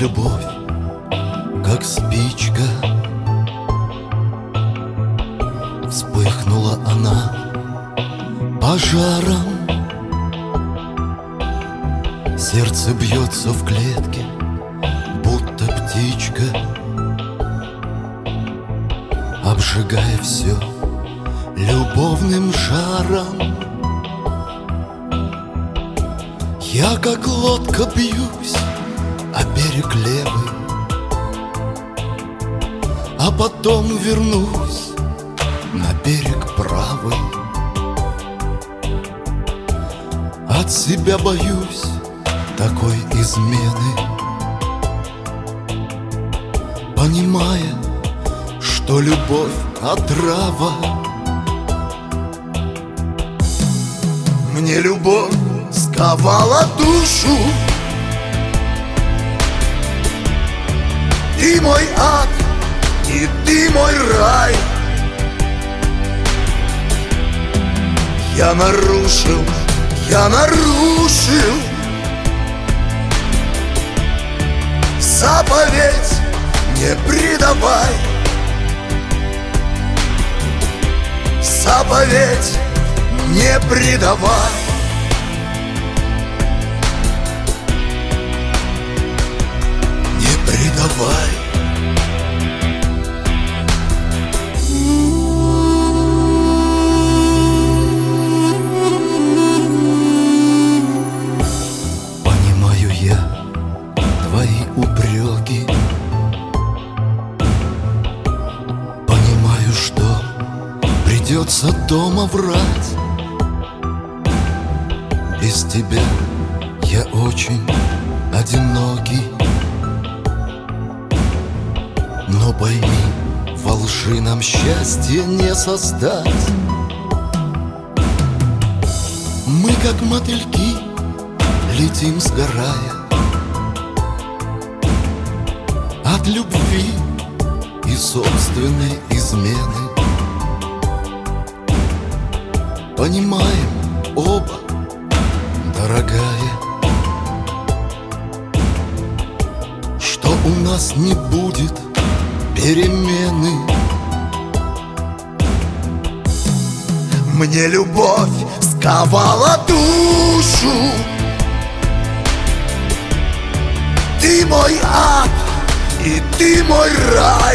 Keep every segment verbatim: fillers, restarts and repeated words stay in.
любовь, как спичка. Вспыхнула она пожаром. Сердце бьется в клетке, будто птичка, обжигая все любовным жаром. Я как лодка бьюсь о берег левый, а потом вернусь на берег правый. От себя боюсь такой измены, понимая, что любовь отрава. Мне любовь сковала душу, ты мой ад, и ты мой рай. Я нарушил, я нарушил заповедь, не предавай. Заповедь, не предавай. Не предавай. Понимаю я твои упреки, понимаю, что придется дома врать. Без тебя я очень одинокий. Но пойми, во лжи нам счастье не создать. Мы, как мотыльки, летим сгорая от любви и собственной измены. Понимаем оба, дорогая, что у нас не будет перемены. Мне любовь сковала душу, ты мой ад, и ты мой рай.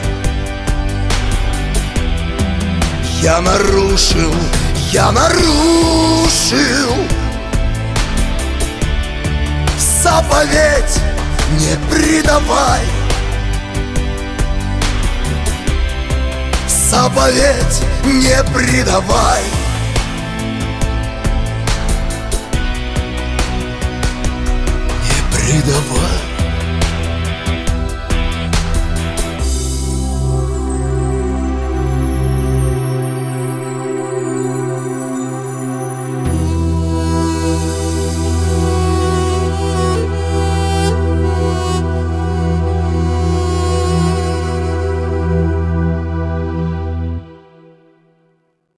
Я нарушил, я нарушил заповедь, не предавай. Заповедь, не предавай. Не предавай.